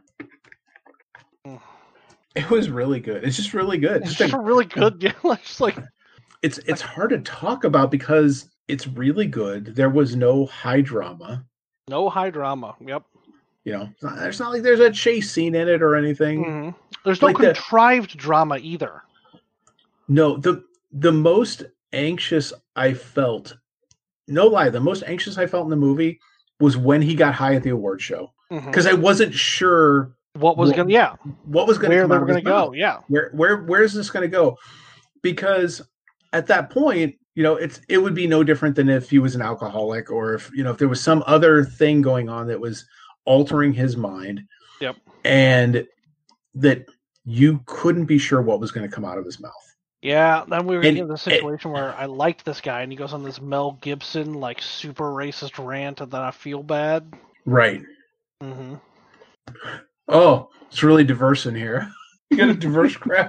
It was really good. It's just really good. It's just really good. Yeah, just like it's hard to talk about because it's really good. There was no high drama. No high drama. Yep. It's not like there's a chase scene in it or anything. Mm-hmm. There's no contrived drama either. No, the most anxious I felt, no lie, the most anxious I felt in the movie was when he got high at the award show. Because I wasn't sure what was going to where they were going to go. Yeah. Where's this going to go? Because at that point, it would be no different than if he was an alcoholic or if there was some other thing going on that was altering his mind. Yep. And that you couldn't be sure what was going to come out of his mouth. Yeah, then we were in the situation where I liked this guy and he goes on this Mel Gibson like super racist rant and then I feel bad. Right. Mm-hmm. Oh, it's really diverse in here. You got a diverse crowd.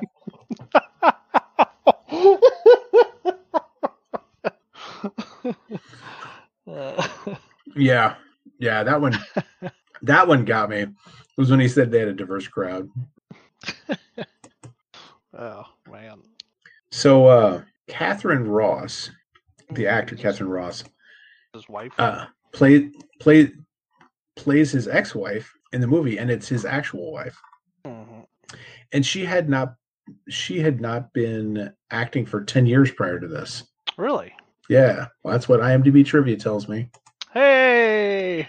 Yeah, that one got me. It was when he said they had a diverse crowd. Oh man. So Catherine Ross, the actor Catherine Ross, his wife, plays his ex-wife in the movie, and it's his actual wife. Mm-hmm. And she had not been acting for 10 years prior to this. Really? Yeah, well, that's what IMDb trivia tells me. Hey.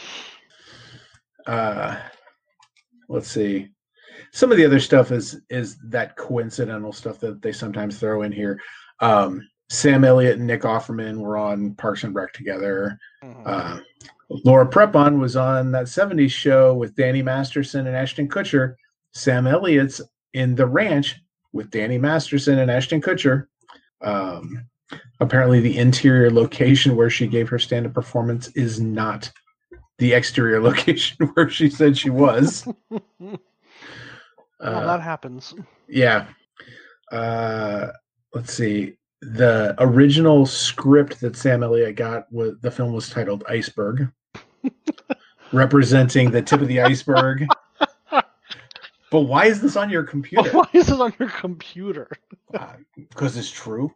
Let's see. Some of the other stuff is that coincidental stuff that they sometimes throw in here. Sam Elliott and Nick Offerman were on Parks and Rec together. Mm-hmm. Laura Prepon was on that 70s show with Danny Masterson and Ashton Kutcher. Sam Elliott's in The Ranch with Danny Masterson and Ashton Kutcher. Apparently the interior location where she gave her stand-up performance is not the exterior location where she said she was. Well, that happens. Yeah. Let's see. The original script that Sam Elliott got, the film was titled Iceberg, representing the tip of the iceberg. But why is this on your computer? Why is this on your computer? Because it's true.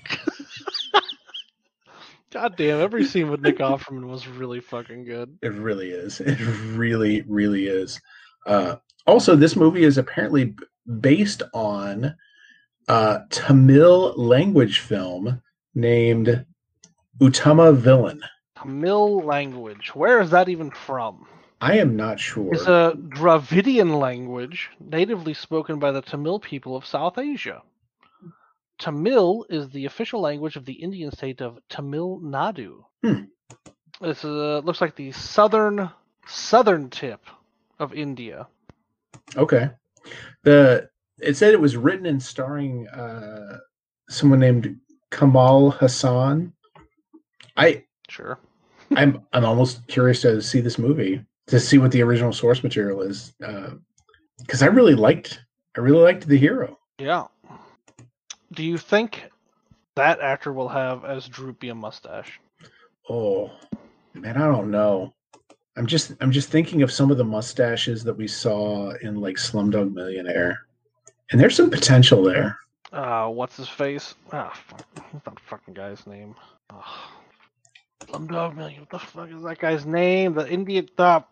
God damn, every scene with Nick Offerman was really fucking good. It really is. It really, really is. Also, this movie is apparently based on a Tamil language film named Uttama Villain. Tamil language. Where is that even from? I am not sure. It's a Dravidian language natively spoken by the Tamil people of South Asia. Tamil is the official language of the Indian state of Tamil Nadu. This looks like the southern tip of India. Okay. It said it was written and starring someone named Kamal Hassan. Sure. I'm almost curious to see this movie to see what the original source material is, because I really liked the hero. Yeah. Do you think that actor will have as droopy a mustache? Oh man, I don't know. I'm just thinking of some of the mustaches that we saw in like Slumdog Millionaire, and there's some potential there. What's his face? Fuck. What's that fucking guy's name? Slumdog Million. What the fuck is that guy's name? The Indian top.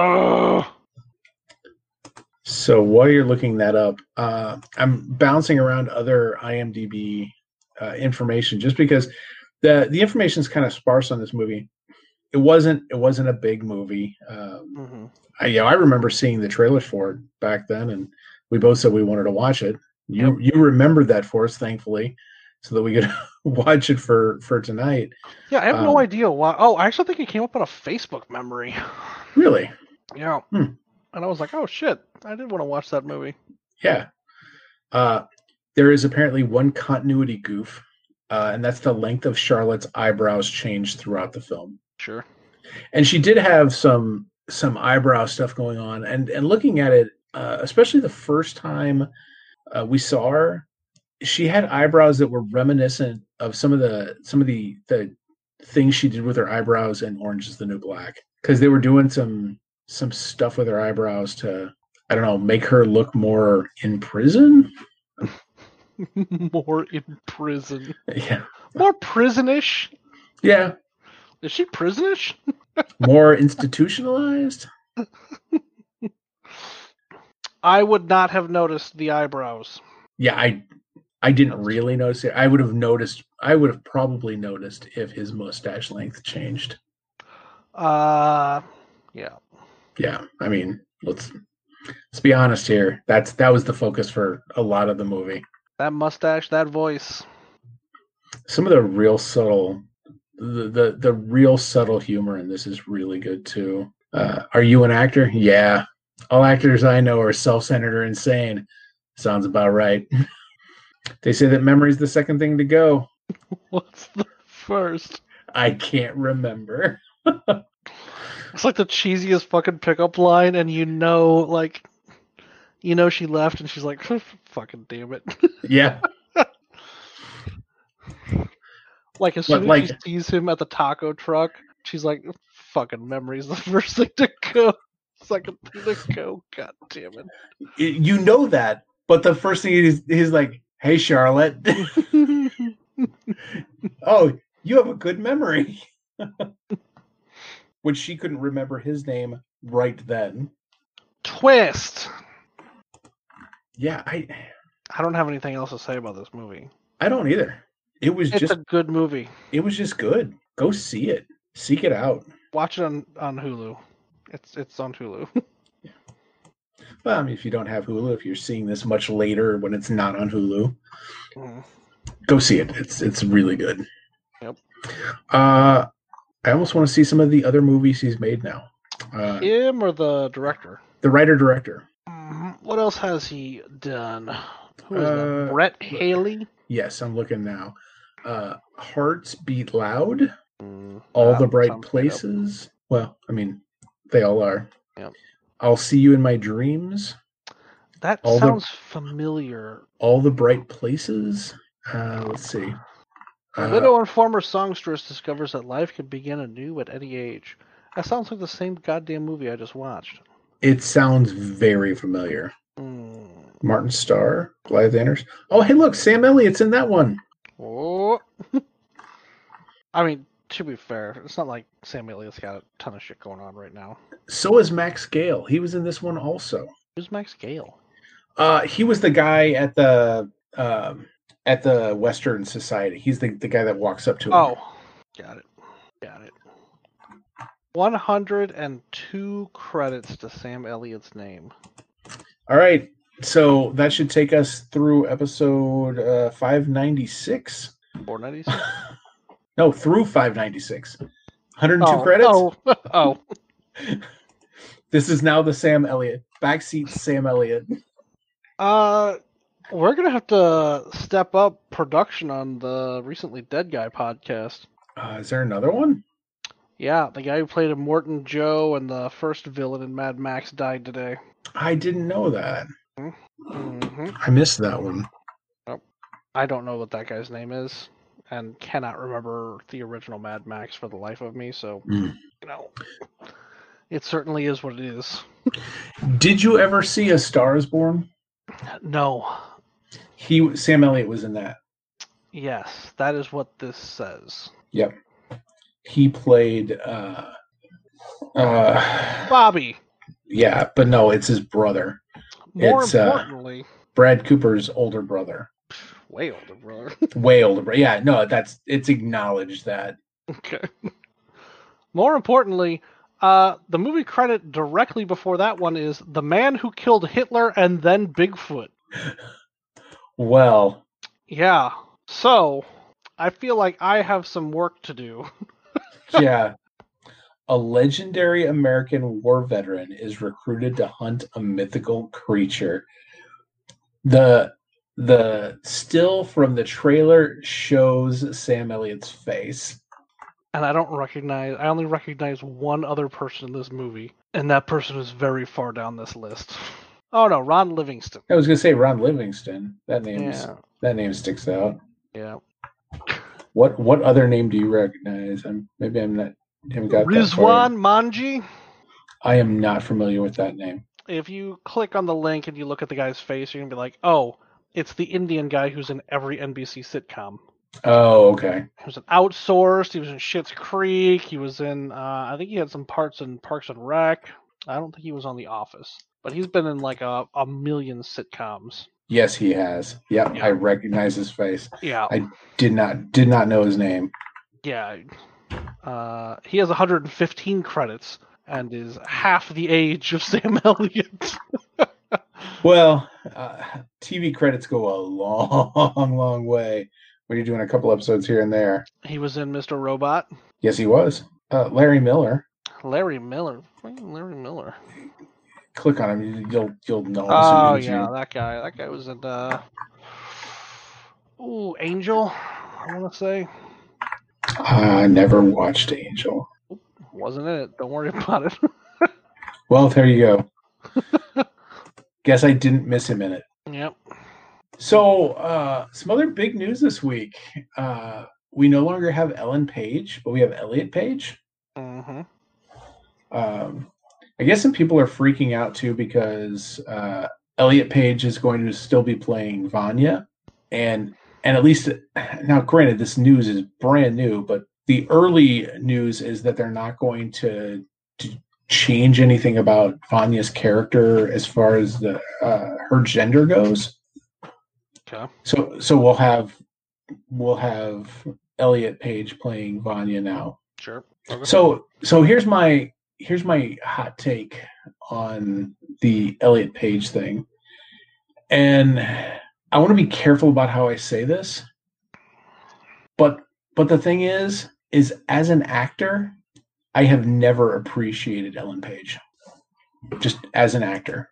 So while you're looking that up, I'm bouncing around other IMDb information just because the information is kind of sparse on this movie. It wasn't a big movie. I remember seeing the trailers for it back then, and we both said we wanted to watch it. You remembered that for us, thankfully, so that we could watch it for tonight. Yeah, I have no idea why. Oh, I actually think it came up on a Facebook memory. Really? Yeah. And I was like, oh shit, I did want to watch that movie. Yeah. There is apparently one continuity goof, and that's the length of Charlotte's eyebrows changed throughout the film. Sure. And she did have some eyebrow stuff going on, and looking at it, especially the first time we saw her, she had eyebrows that were reminiscent of some of the things she did with her eyebrows in Orange Is the New Black, because they were doing some stuff with her eyebrows to, I don't know, make her look more in prison. More in prison. Yeah. More prisonish. Yeah. Is she prisonish? More institutionalized? I would not have noticed the eyebrows. Yeah, I didn't really notice it. I would have probably noticed if his mustache length changed. Yeah. Yeah, I mean, let's be honest here. That was the focus for a lot of the movie. That mustache, that voice. Some of the real subtle the real subtle humor in this is really good too. Are you an actor? Yeah. All actors I know are self-centered or insane. Sounds about right. They say that memory's the second thing to go. What's the first? I can't remember. It's like the cheesiest fucking pickup line, and she left, and she's like, fucking damn it. Yeah. Like, as soon as she sees him at the taco truck, she's like, fucking memory's the first thing to go. Second thing to go. God damn it. You know that, but the first thing he's like, hey, Charlotte. Oh, you have a good memory. Which she couldn't remember his name right then. Twist. Yeah, I don't have anything else to say about this movie. I don't either. It's a good movie. It was just good. Go see it. Seek it out. Watch it on Hulu. It's on Hulu. Well, I mean, if you don't have Hulu, if you're seeing this much later when it's not on Hulu, go see it. It's really good. Yep. I almost want to see some of the other movies he's made now. Him or the director? The writer-director. What else has he done? Who is that? Brett Haley? Yes, I'm looking now. Hearts Beat Loud. All the Bright Places. Well, I mean, they all are. Yep. I'll See You in My Dreams. That sounds familiar. All the Bright Places. Let's see. A widow and former songstress discovers that life can begin anew at any age. That sounds like the same goddamn movie I just watched. It sounds very familiar. Martin Starr, Blythe Anders. Oh, hey, look, Sam Elliott's in that one. Oh. I mean, to be fair, it's not like Sam Elliott's got a ton of shit going on right now. So is Max Gale. He was in this one also. Who's Max Gale? He was the guy at the Western Society. He's the guy that walks up to him. Oh, got it. 102 credits to Sam Elliott's name. All right. So that should take us through episode 596. 496? No, through 596. 102 credits? Oh. This is now the Sam Elliott. Backseat Sam Elliott. We're gonna have to step up production on the Recently Dead Guy podcast. Is there another one? Yeah, the guy who played Immortan Joe and the first villain in Mad Max died today. I didn't know that. Mm-hmm. I missed that one. I don't know what that guy's name is, and cannot remember the original Mad Max for the life of me. So, it certainly is what it is. Did you ever see A Star Is Born? No. Sam Elliott was in that. Yes, that is what this says. Yep. He played Bobby. Yeah, but no, it's his brother. More importantly, Brad Cooper's older brother. Way older brother. Way older brother. Yeah, no, it's acknowledged that. Okay. More importantly, the movie credit directly before that one is The Man Who Killed Hitler and Then Bigfoot. Well. Yeah. So, I feel like I have some work to do. Yeah. A legendary American war veteran is recruited to hunt a mythical creature. The still from the trailer shows Sam Elliott's face. And I only recognize one other person in this movie, and that person is very far down this list. Oh no, Ron Livingston. I was gonna say Ron Livingston. That name sticks out. Yeah. What other name do you recognize? Haven't got Rizwan Manji. I am not familiar with that name. If you click on the link and you look at the guy's face, you're gonna be like, oh, it's the Indian guy who's in every NBC sitcom. Oh, okay. He was in Outsourced. He was in Schitt's Creek. He was in, I think he had some parts in Parks and Rec. I don't think he was on The Office, but he's been in like a million sitcoms. Yes, he has. Yep, yeah. I recognize his face. Yeah. I did not know his name. Yeah. He has 115 credits and is half the age of Sam Elliott. Well, TV credits go a long way when you're doing a couple episodes here and there. He was in Mr. Robot. Yes, he was. Larry Miller. Larry Miller. Larry Miller. Click on him, you'll know. Oh yeah, that guy. That guy was in Angel. I want to say. I never watched Angel. Wasn't in it. Don't worry about it. Well, there you go. Guess I didn't miss him in it. Yep. So, some other big news this week. We no longer have Ellen Page, but we have Elliot Page. Mm-hmm. I guess some people are freaking out too because Elliot Page is going to still be playing Vanya, and at least now, granted, this news is brand new, but the early news is that they're not going to change anything about Vanya's character as far as her gender goes. Okay. So we'll have Elliot Page playing Vanya now. Sure. Okay. So here's my hot take on the Elliot Page thing, and I want to be careful about how I say this, but the thing is as an actor, I have never appreciated Ellen Page, just as an actor.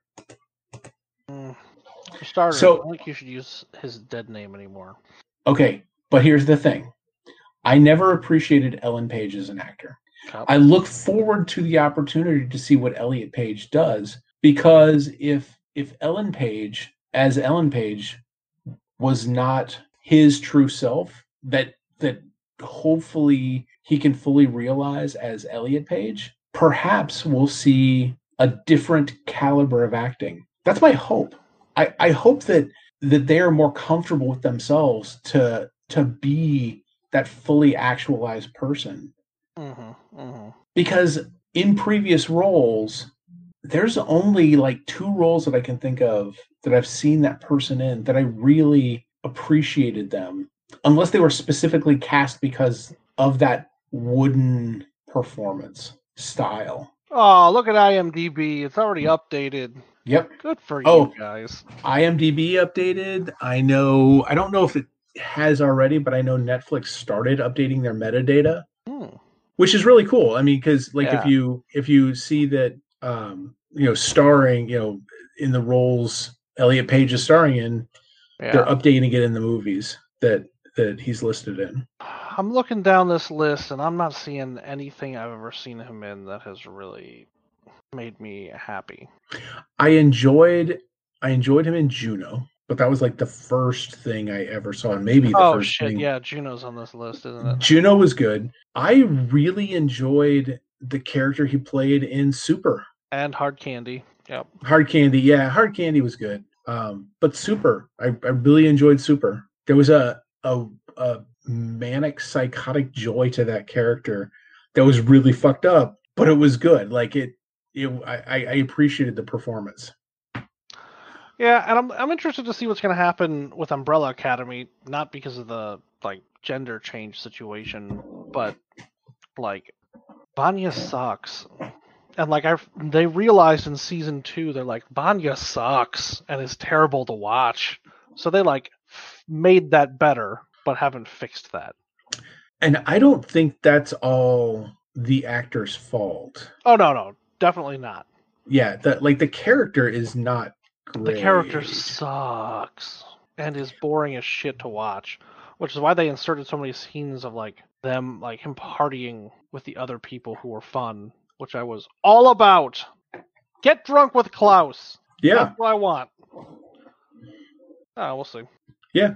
For starters, I don't think you should use his dead name anymore. Okay, but here's the thing. I never appreciated Ellen Page as an actor. Okay. I look forward to the opportunity to see what Elliot Page does, because if Ellen Page, as Ellen Page, was not his true self, that hopefully he can fully realize as Elliot Page, perhaps we'll see a different caliber of acting. That's my hope. I hope that they are more comfortable with themselves to be that fully actualized person. Mm-hmm, mm-hmm. Because in previous roles, there's only like 2 roles that I can think of that I've seen that person in that I really appreciated them, unless they were specifically cast because of that wooden performance style. Oh, look at IMDb. It's already updated. Yep. Good for you guys. IMDb updated. I don't know if it has already, but I know Netflix started updating their metadata, which is really cool. I mean, because if you see that, starring, in the roles Elliot Page is starring in, they're Yeah. updating it in the movies that he's listed in. I'm looking down this list and I'm not seeing anything I've ever seen him in that has really made me happy. I enjoyed him in Juno, but that was like the first thing I ever saw, and maybe the Oh first shit, thing. yeah, Juno's on this list, isn't it? Juno was good. I really enjoyed the character he played in Super. And Hard Candy. Yep. Hard Candy, yeah, Hard Candy was good. But Super, I really enjoyed Super. There was a manic, psychotic joy to that character that was really fucked up, but it was good. Like I appreciated the performance. Yeah, and I'm interested to see what's going to happen with Umbrella Academy, not because of the like gender change situation, but like Vanya sucks. And like they realized in season 2, they're like, Vanya sucks and is terrible to watch. So they like made that better, but haven't fixed that. And I don't think that's all the actor's fault. Oh no, definitely not. Yeah, the character is not great. The character sucks and is boring as shit to watch, which is why they inserted so many scenes of like them, like him partying with the other people who were fun, which I was all about. Get drunk with Klaus. Yeah, that's what I want. We'll see. Yeah,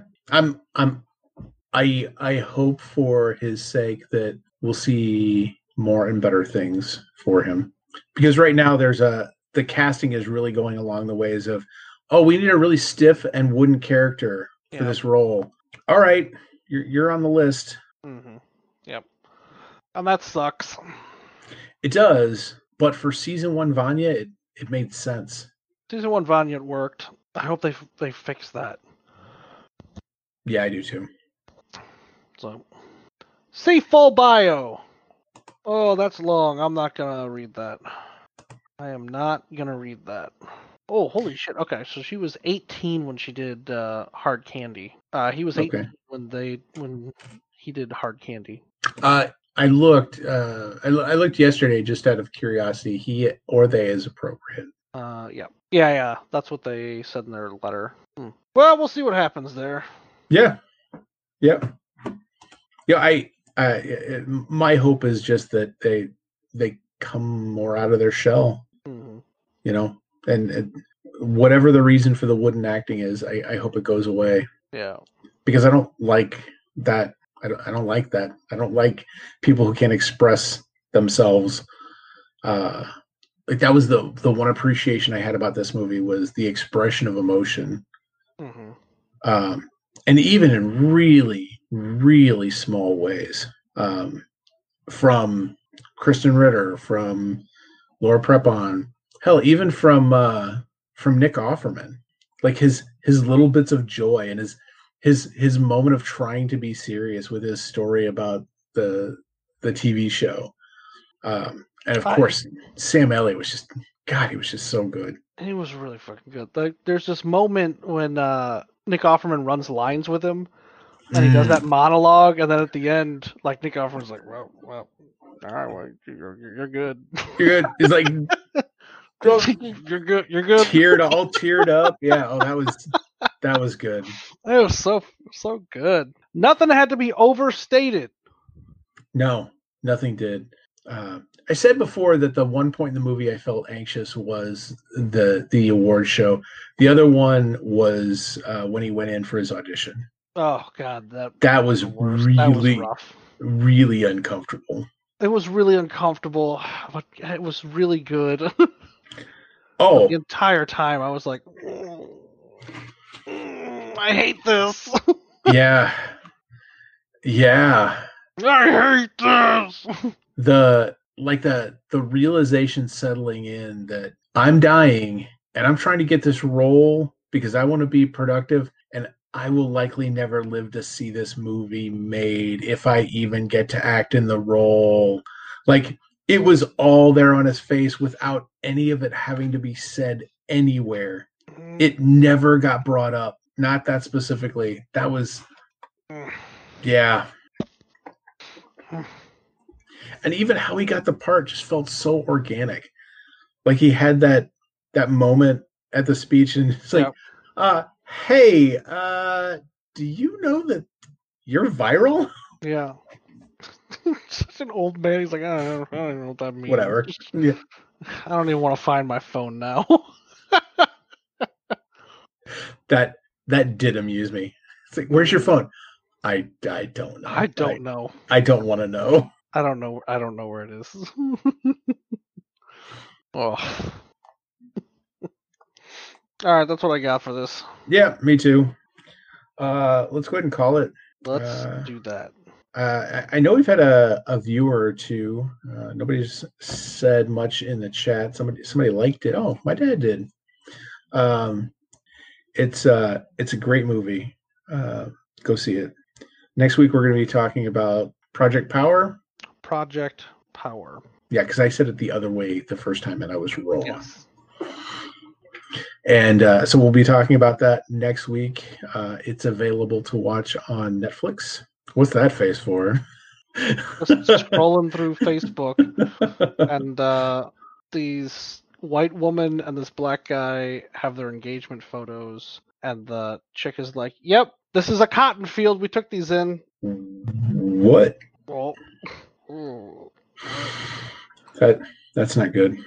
I hope for his sake that we'll see more and better things for him, because right now the casting is really going along the ways of, oh, we need a really stiff and wooden character for this role. All right, you're on the list. Mm-hmm. Yep, and that sucks. It does, but for season 1 Vanya, it made sense. Season 1 Vanya worked. I hope they fix that. Yeah, I do too. So, see full bio. Oh, that's long. I'm not gonna read that. I am not gonna read that. Oh, holy shit. Okay, so she was 18 when she did Hard Candy. He was 18 when he did Hard Candy. I looked. I looked yesterday just out of curiosity. He or they is appropriate. Yeah. That's what they said in their letter. Well, we'll see what happens there. Yeah. Yep. Yeah. My hope is just that they come more out of their shell. Mm-hmm. You know, and whatever the reason for the wooden acting is, I hope it goes away. Yeah. Because I don't like that. I don't like that. I don't like people who can't express themselves. Like that was the one appreciation I had about this movie was the expression of emotion. Mm-hmm. And even in really, really small ways, from Kristen Ritter, from Laura Prepon, hell, even from Nick Offerman, like his little bits of joy and his moment of trying to be serious with his story about the TV show, and of course Sam Elliott was just he was just so good. He was really fucking good. Like, there's this moment when Nick Offerman runs lines with him, and he does that monologue, and then at the end, like Nick Offerman's like, "Well, all right, well, you're good. You're good." He's like, "You're good. You're good." Teared up. Yeah. Oh, that was good. It was so good. Nothing had to be overstated. No, nothing did. I said before that the one point in the movie I felt anxious was the award show. The other one was when he went in for his audition. Oh God, that was really rough. Really uncomfortable. It was really uncomfortable, but it was really good. Oh, the entire time I was like, I hate this. Yeah. I hate this. The realization settling in that I'm dying and I'm trying to get this role because I want to be productive, and I will likely never live to see this movie made if I even get to act in the role. Like, it was all there on his face without any of it having to be said anywhere. It never got brought up. Not that specifically. That was, yeah. And even how he got the part just felt so organic. Like he had that moment at the speech, and it's like, hey, do you know that you're viral? Yeah. Such an old man. He's like, I don't even know what that means. Whatever. Yeah. I don't even want to find my phone now. That did amuse me. It's like, where's your phone? I don't know. I don't know. I don't want to know. I don't know. I don't know where it is. Oh. All right, that's what I got for this. Yeah, me too. Let's go ahead and call it. Let's do that. I know we've had a viewer or two. Nobody's said much in the chat. Somebody liked it. Oh, my dad did. It's a great movie. Go see it. Next week we're going to be talking about Project Power. Project Power. Yeah, because I said it the other way the first time and I was wrong. Yes. And so we'll be talking about that next week. It's available to watch on Netflix. What's that face for? Just scrolling through Facebook, and these white woman and this black guy have their engagement photos, and the chick is like, "Yep, this is a cotton field. We took these in." What? Well, that's not good.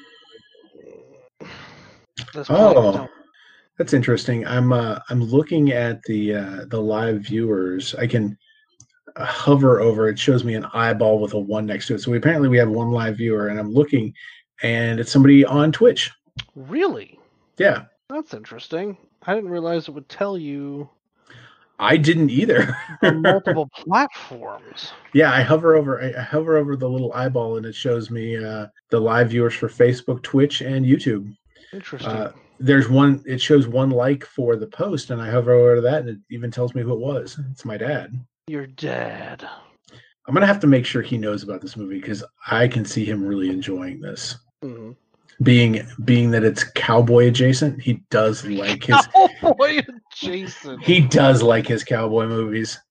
Oh, that's interesting. I'm looking at the live viewers. I can hover over. It shows me an eyeball with a 1 next to it. So apparently we have one live viewer, and I'm looking, and it's somebody on Twitch. Really? Yeah. That's interesting. I didn't realize it would tell you. I didn't either. On multiple platforms. Yeah, I hover over the little eyeball, and it shows me the live viewers for Facebook, Twitch, and YouTube. Interesting. There's one. It shows one like for the post, and I hover over to that, and it even tells me who it was. It's my dad. Your dad. I'm gonna have to make sure he knows about this movie because I can see him really enjoying this. Mm-hmm. Being that it's cowboy adjacent, he does like his cowboy adjacent. He does like his cowboy movies.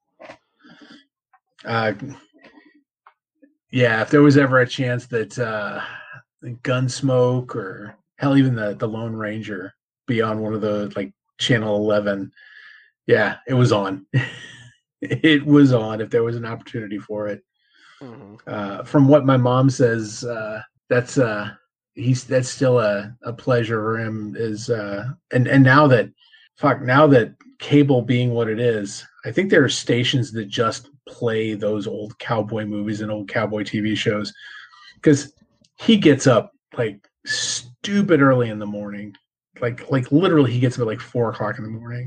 Yeah, if there was ever a chance that Gunsmoke or hell, even the Lone Ranger be on one of the like Channel 11, yeah, it was on. It was on if there was an opportunity for it. Mm-hmm. From what my mom says, that's still a pleasure for him. Is and now that cable being what it is, I think there are stations that just play those old cowboy movies and old cowboy TV shows because he gets up like stupid early in the morning, like literally he gets up at like 4:00 in the morning.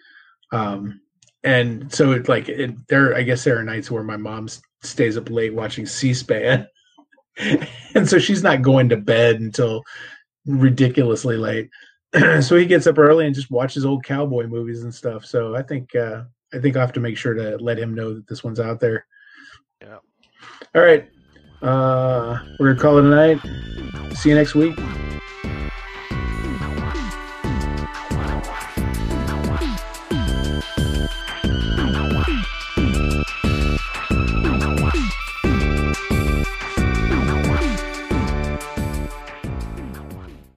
And so I guess there are nights where my mom stays up late watching C-SPAN. And so she's not going to bed until ridiculously late. So he gets up early and just watches old cowboy movies and stuff. So I think I'll have to make sure to let him know that this one's out there. Yeah. All right. We're going to call it a night. See you next week.